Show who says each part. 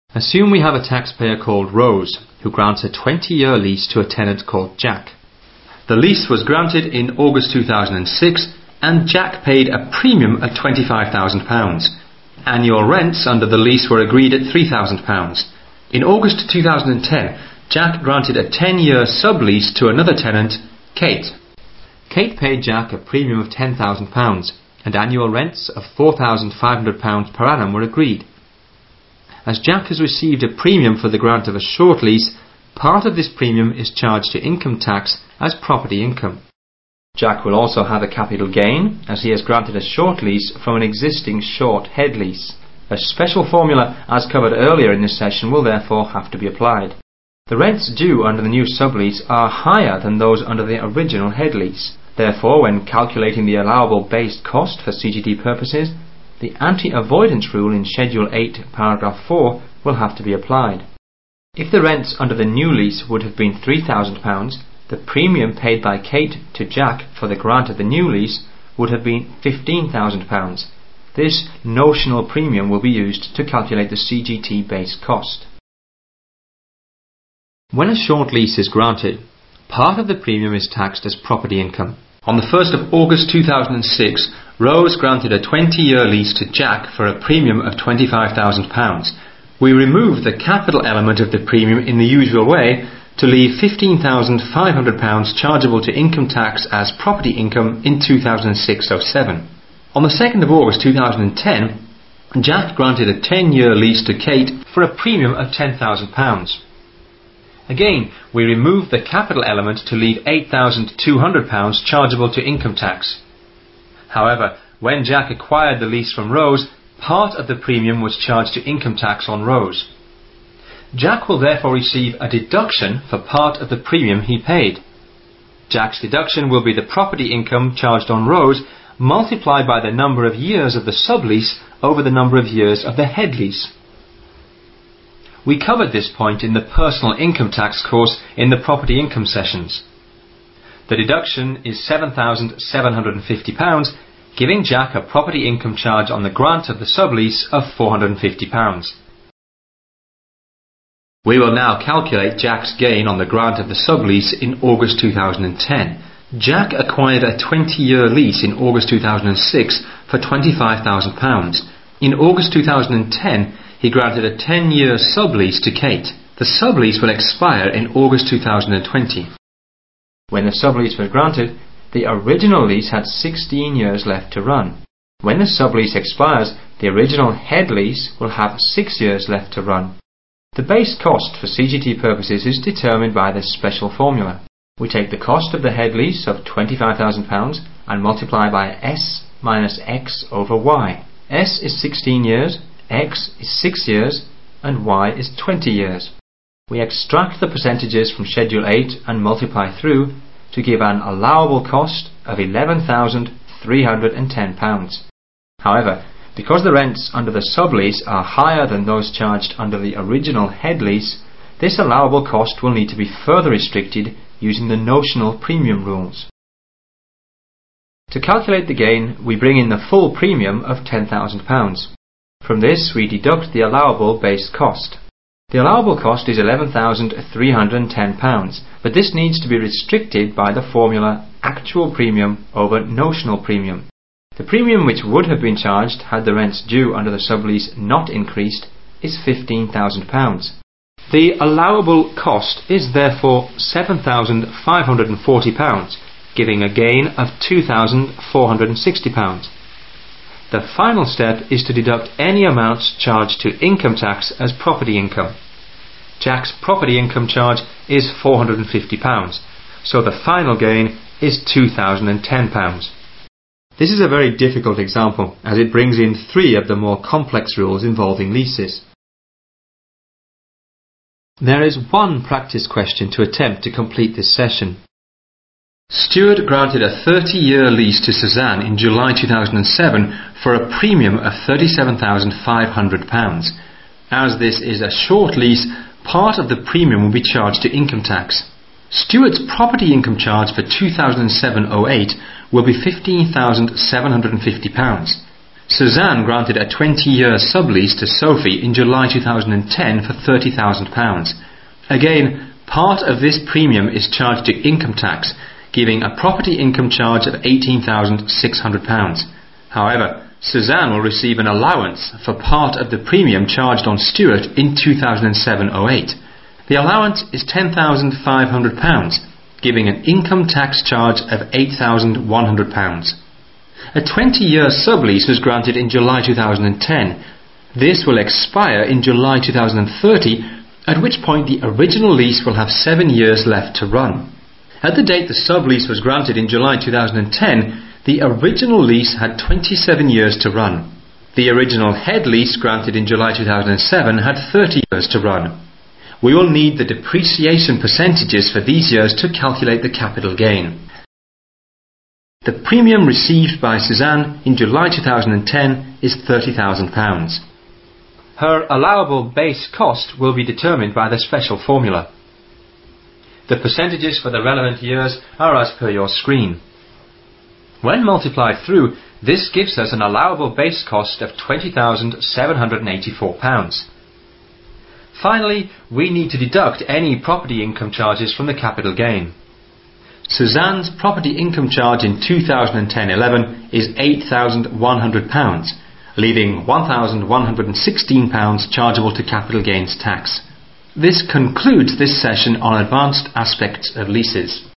Speaker 1: Assume we have a taxpayer called Rose who grants a 20-year lease to a tenant called Jack. The lease was granted in August 2006 and Jack paid a premium of £25,000. Annual rents under the lease were agreed at £3,000. In August 2010, Jack granted a 10-year sublease to another tenant, Kate. Kate paid Jack a premium of £10,000 and annual rents of £4,500 per annum were agreed. As Jack has received a premium for the grant of a short lease, part of this premium is charged to income tax as property income. Jack will also have a capital gain as he has granted a short lease from an existing short head lease. A special formula as covered earlier in this session will therefore have to be applied. The rents due under the new sublease are higher than those under the original head lease. Therefore, when calculating the allowable base cost for CGT purposes, the anti-avoidance rule in Schedule 8, paragraph 4 will have to be applied. If the rents under the new lease would have been £3,000, the premium paid by Kate to Jack for the grant of the new lease would have been £15,000. This notional premium will be used to calculate the CGT base cost. When a short lease is granted, part of the premium is taxed as property income. On the 1st of August 2006, Rose granted a 20-year lease to Jack for a premium of £25,000. We remove the capital element of the premium in the usual way to leave £15,500 chargeable to income tax as property income in 2006-07. On the 2nd of August 2010, Jack granted a 10-year lease to Kate for a premium of £10,000. Again, we remove the capital element to leave £8,200 chargeable to income tax. However, when Jack acquired the lease from Rose, part of the premium was charged to income tax on Rose. Jack will therefore receive a deduction for part of the premium he paid. Jack's deduction will be the property income charged on Rose multiplied by the number of years of the sublease over the number of years of the head lease. We covered this point in the personal income tax course in the property income sessions. The deduction is £7,750, giving Jack a property income charge on the grant of the sublease of £450. We will now calculate Jack's gain on the grant of the sublease in August 2010. Jack acquired a 20-year lease in August 2006 for £25,000. In August 2010, he granted a 10-year sublease to Kate. The sublease will expire in August 2020. When the sublease was granted, the original lease had 16 years left to run. When the sublease expires, the original head lease will have 6 years left to run. The base cost for CGT purposes is determined by this special formula. We take the cost of the head lease of £25,000 and multiply by S minus X over Y. S is 16 years, X is 6 years, and Y is 20 years. We extract the percentages from Schedule 8 and multiply through to give an allowable cost of £11,310. However, because the rents under the sublease are higher than those charged under the original head lease, this allowable cost will need to be further restricted using the notional premium rules. To calculate the gain, we bring in the full premium of £10,000. From this, we deduct the allowable base cost. The allowable cost is £11,310, but this needs to be restricted by the formula actual premium over notional premium. The premium which would have been charged had the rents due under the sublease not increased is £15,000. The allowable cost is therefore £7,540, giving a gain of £2,460. The final step is to deduct any amounts charged to income tax as property income. Jack's property income charge is £450, so the final gain is £2,010. This is a very difficult example as it brings in 3 of the more complex rules involving leases. There is one practice question to attempt to complete this session. Stuart granted a 30-year lease to Suzanne in July 2007 for a premium of £37,500. As this is a short lease, part of the premium will be charged to income tax. Stuart's property income charge for 2007-08 will be £15,750. Suzanne granted a 20-year sublease to Sophie in July 2010 for £30,000. Again, part of this premium is charged to income tax, giving a property income charge of £18,600. However, Suzanne will receive an allowance for part of the premium charged on Stuart in 2007-08. The allowance is £10,500, giving an income tax charge of £8,100. A 20-year sublease was granted in July 2010. This will expire in July 2030, at which point the original lease will have 7 years left to run. At the date the sublease was granted in July 2010, the original lease had 27 years to run. The original head lease granted in July 2007 had 30 years to run. We will need the depreciation percentages for these years to calculate the capital gain. The premium received by Suzanne in July 2010 is £30,000. Her allowable base cost will be determined by the special formula. The percentages for the relevant years are as per your screen. When multiplied through, this gives us an allowable base cost of £20,784. Finally, we need to deduct any property income charges from the capital gain. Suzanne's property income charge in 2010-11 is £8,100, leaving £1,116 chargeable to capital gains tax. This concludes this session on advanced aspects of leases.